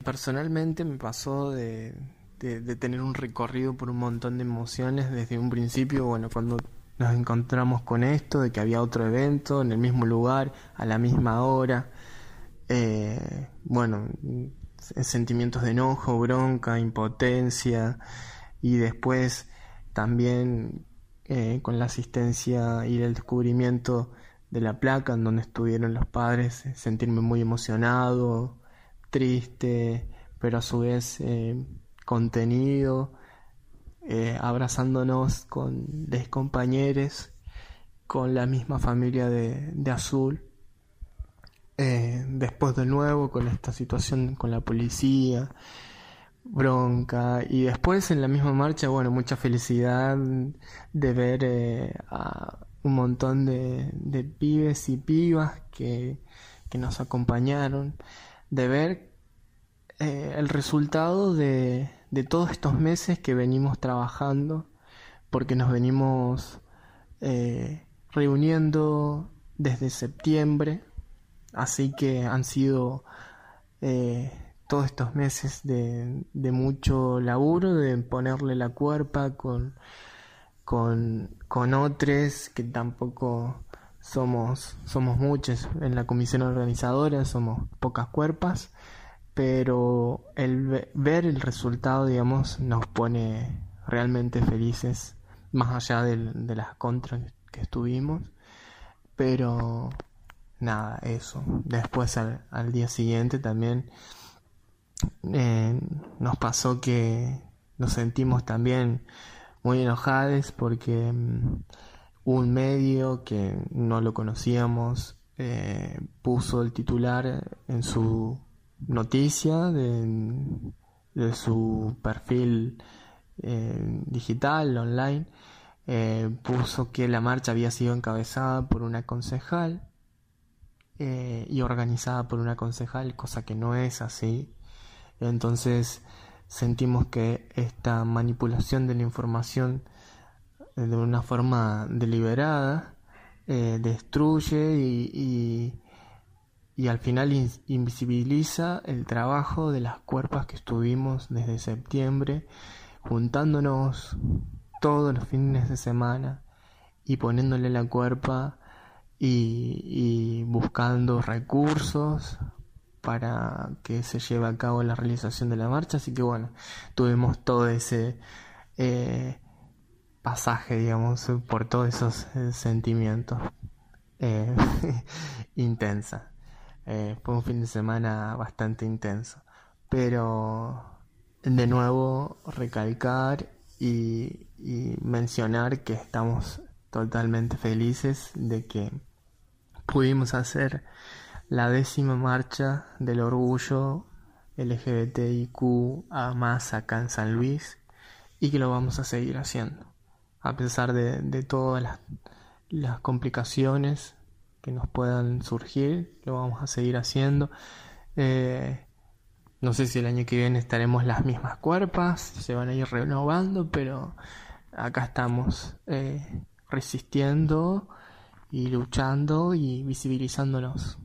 Personalmente me pasó de tener un recorrido por un montón de emociones desde un principio, bueno, cuando nos encontramos con esto, de que había otro evento en el mismo lugar, a la misma hora, bueno, sentimientos de enojo, bronca, impotencia, y después también con la asistencia y el descubrimiento de la placa en donde estuvieron los padres, sentirme muy emocionado, triste, pero a su vez contenido, abrazándonos con 10 compañeros, con la misma familia de Azul. Después de nuevo con esta situación con la policía, bronca, y después en la misma marcha, bueno, mucha felicidad de ver a un montón de pibes y pibas que nos acompañaron, de ver el resultado de todos estos meses que venimos trabajando, porque nos venimos reuniendo desde septiembre, así que han sido todos estos meses de mucho laburo, de ponerle la cuerpa con otros que tampoco somos muchos en la comisión organizadora, somos pocas cuerpas, pero el ver el resultado, digamos, nos pone realmente felices, más allá de las contras que estuvimos, pero nada, eso. Después al día siguiente también nos pasó que nos sentimos también muy enojados porque un medio que no lo conocíamos puso el titular en su noticia de su perfil digital, online, puso que la marcha había sido encabezada por una concejal y organizada por una concejal, cosa que no es así. Entonces sentimos que esta manipulación de la información de una forma deliberada destruye y al final invisibiliza el trabajo de las cuerpas que estuvimos desde septiembre, juntándonos todos los fines de semana y poniéndole la cuerpa y buscando recursos para que se lleve a cabo la realización de la marcha. Así que bueno, tuvimos todo ese pasaje, digamos, por todos esos sentimientos intensa. Fue un fin de semana bastante intenso, pero de nuevo recalcar y mencionar que estamos totalmente felices de que pudimos hacer la 10ª marcha del orgullo LGBTIQ a más acá en San Luis, y que lo vamos a seguir haciendo a pesar de todas las complicaciones que nos puedan surgir. Lo vamos a seguir haciendo. No sé si el año que viene estaremos las mismas cuerpas, se van a ir renovando, pero acá estamos resistiendo y luchando y visibilizándonos.